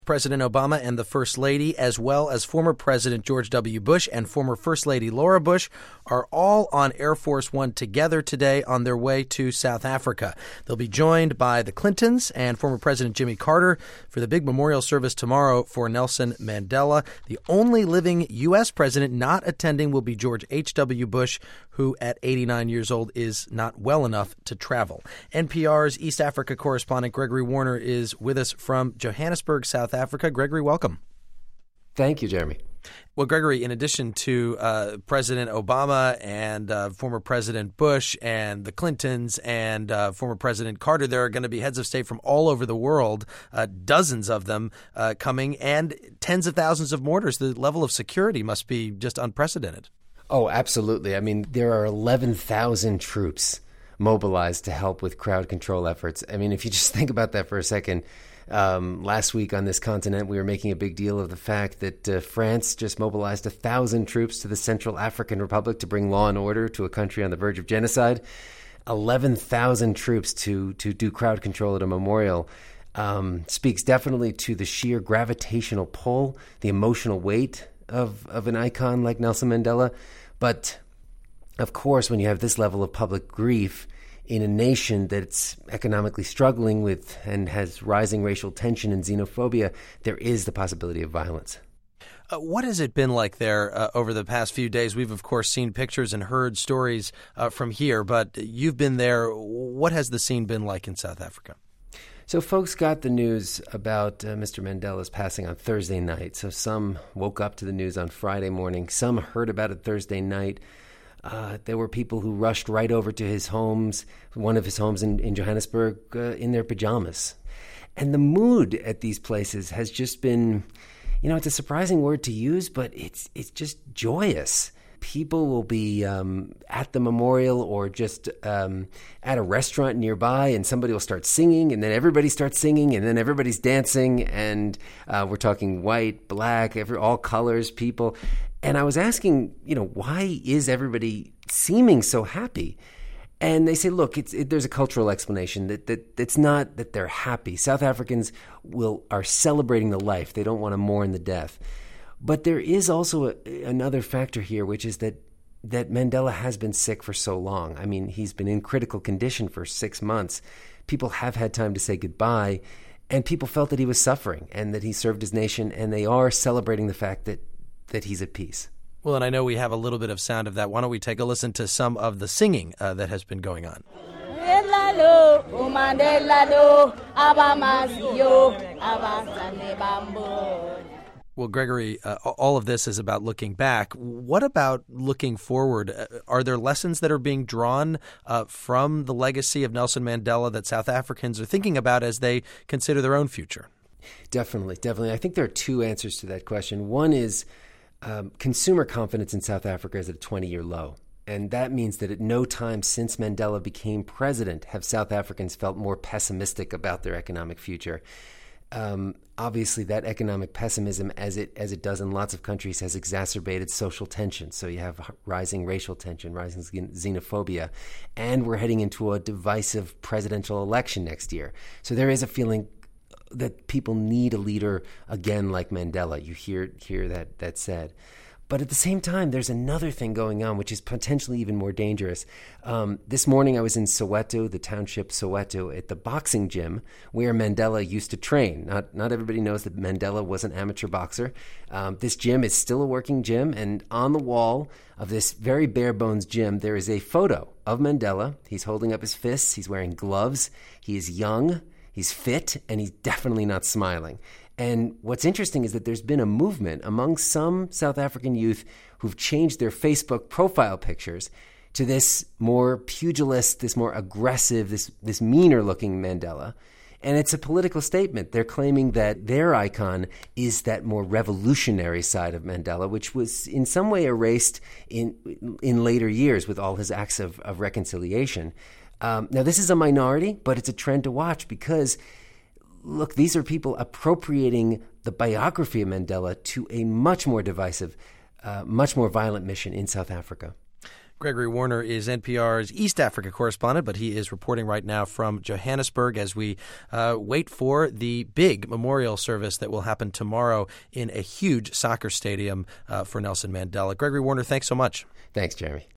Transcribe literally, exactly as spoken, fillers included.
President Obama and the First Lady, as well as former President George W. Bush and former First Lady Laura Bush, are all on Air Force One together today on their way to South Africa. They'll be joined by the Clintons and former President Jimmy Carter for the big memorial service tomorrow for Nelson Mandela. The only living U S president not attending will be George H W. Bush, who at eighty-nine years old is not well enough to travel. N P R's East Africa correspondent Gregory Warner is with us from Johannesburg, South Africa. Gregory, welcome. Thank you, Jeremy. Well, Gregory, in addition to uh, President Obama and uh, former President Bush and the Clintons and uh, former President Carter, there are going to be heads of state from all over the world, uh, dozens of them uh, coming, and tens of thousands of mortars. The level of security must be just unprecedented. Oh, absolutely. I mean, there are eleven thousand troops mobilized to help with crowd control efforts. I mean, if you just think about that for a second, um, last week on this continent, we were making a big deal of the fact that uh, France just mobilized one thousand troops to the Central African Republic to bring law and order to a country on the verge of genocide. eleven thousand troops to, to do crowd control at a memorial um, speaks definitely to the sheer gravitational pull, the emotional weight of, of an icon like Nelson Mandela. But, of course, when you have this level of public grief in a nation that's economically struggling with and has rising racial tension and xenophobia, there is the possibility of violence. Uh, what has it been like there uh, over the past few days? We've, of course, seen pictures and heard stories uh, from here, but you've been there. What has the scene been like in South Africa? So folks got the news about uh, Mister Mandela's passing on Thursday night. So some woke up to the news on Friday morning. Some heard about it Thursday night. Uh, there were people who rushed right over to his homes, one of his homes in, in Johannesburg, uh, in their pajamas. And the mood at these places has just been, you know, it's a surprising word to use, but it's it's just joyous. People will be um, at the memorial or just um, at a restaurant nearby, and somebody will start singing, and then everybody starts singing, and then everybody's dancing, and uh, we're talking white, black, every, all colors, people. And I was asking, you know, why is everybody seeming so happy? And they say, look, it's, it, there's a cultural explanation that, that it's not that they're happy. South Africans will are celebrating the life. They don't want to mourn the death. But there is also a, another factor here, which is that that Mandela has been sick for so long. I mean, he's been in critical condition for six months. People have had time to say goodbye, and people felt that he was suffering and that he served his nation, and they are celebrating the fact that that he's at peace. Well, and I know we have a little bit of sound of that. Why don't we take a listen to some of the singing uh, that has been going on? Well, Gregory, uh, all of this is about looking back. What about looking forward? Uh, are there lessons that are being drawn uh, from the legacy of Nelson Mandela that South Africans are thinking about as they consider their own future? Definitely, definitely. I think there are two answers to that question. One is um, consumer confidence in South Africa is at a twenty-year low. And that means that at no time since Mandela became president have South Africans felt more pessimistic about their economic future. Um, obviously, that economic pessimism, as it as it does in lots of countries, has exacerbated social tension. So you have rising racial tension, rising xenophobia, and we're heading into a divisive presidential election next year. So there is a feeling that people need a leader again like Mandela. You hear hear that that said. But at the same time, there's another thing going on, which is potentially even more dangerous. Um, this morning, I was in Soweto, the township Soweto, at the boxing gym where Mandela used to train. Not not everybody knows that Mandela was an amateur boxer. Um, this gym is still a working gym, and on the wall of this very bare-bones gym, there is a photo of Mandela. He's holding up his fists. He's wearing gloves. He is young. He's fit, and he's definitely not smiling. And what's interesting is that there's been a movement among some South African youth who've changed their Facebook profile pictures to this more pugilist, this more aggressive, this, this meaner-looking Mandela. And it's a political statement. They're claiming that their icon is that more revolutionary side of Mandela, which was in some way erased in in later years with all his acts of, of reconciliation. Um, now, this is a minority, but it's a trend to watch because, look, these are people appropriating the biography of Mandela to a much more divisive, uh, much more violent mission in South Africa. Gregory Warner is N P R's East Africa correspondent, but he is reporting right now from Johannesburg as we uh, wait for the big memorial service that will happen tomorrow in a huge soccer stadium uh, for Nelson Mandela. Gregory Warner, thanks so much. Thanks, Jeremy.